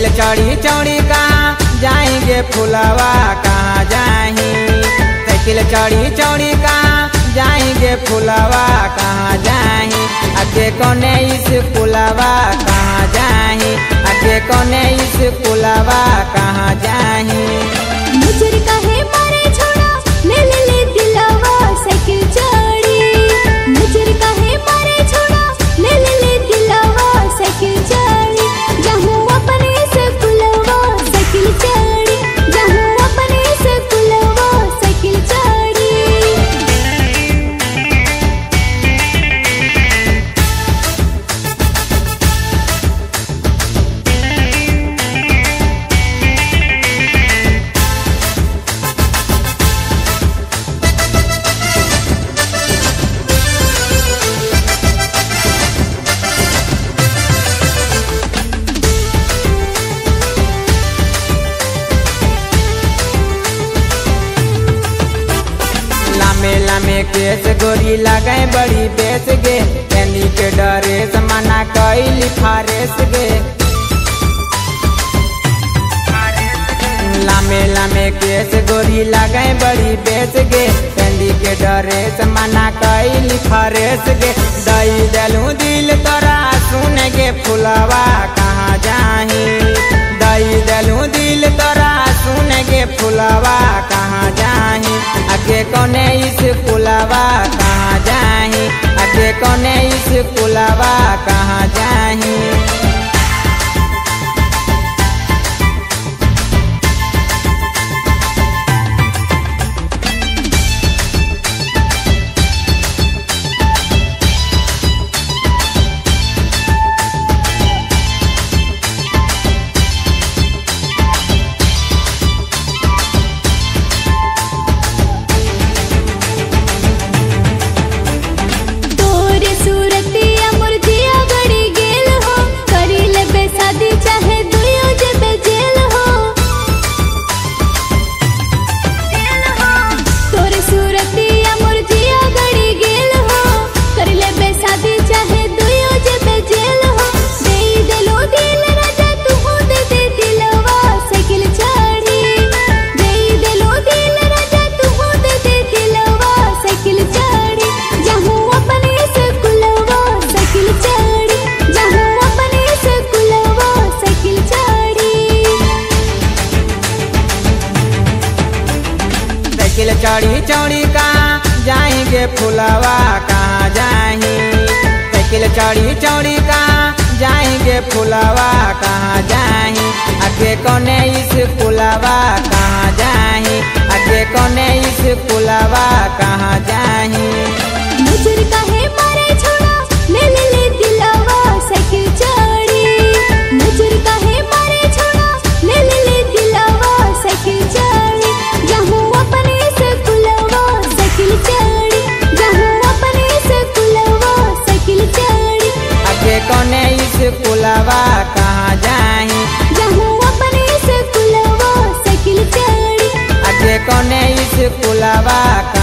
Cycle चढ़ी चौड़ी कहाँ जाएंगे फुलवा कहाँ जाही। साइकिल चढ़ी चौड़ी कहाँ जाएंगे फुलवा कहाँ जाही। आगे कोने इस फुलवा कहाँ जाही। आगे कोने इस फुलवा कहाँ जाही। नजर काहे मारे छोड़ा ले ले ले दिलवा साइकिल चढ़ी। नजर काहे मारे छोड़ा ले ले ले दिलवा साइकिल चढ़ी। जाहूँ अपने से फुलवा साइकिल चढ़ी। जाहूँ अपने से फुलवा साइकिल चढ़ी। मेला में केस गोरी लगे बड़ी बेस गे। कैंडी के डरे मना कैली फारेस गे। मेला में केस गोरी लगे बड़ी बेस गे। कैंडी के डरे मना कैली फारेस गे। दई दलू दिल तोरा सुन गे फुलवा कहाँ जाही। दई दलू दिल तोरा सुन गे फुलवा कहाँ जाही। आगे कोने इस फुलवा कहाँ जाही। आगे कोने इस फुलवा कहाँ जाही। साइकिल चढ़ी चौड़ी कहाँ जाएंगे फुलवा कहाँ जाही। साइकिल चढ़ी चौड़ी कहाँ जाएंगे फुलवा कहाँ जाही। आगे कोने इस फुलवा कहाँ जाही। आगे कोने इस फुलवा कहाँ जाही। नजर काहे मारे छोड़ा ले ले ले दिलवा साइकिल चढ़ी। नजर काहे मारे छोड़ा ले ले ले दिलवा साइकिल चढ़ी। जाहूँ अपने से फुलवा साइकिल चढ़ी। जाहूँ अपने से फुलवा साइकिल चढ़ी। आगे कोने इस फुलवा कहाँ जाही। जाहूँ अपने से फुलवा साइकिल चढ़ी। आगे कोने इस फुलवा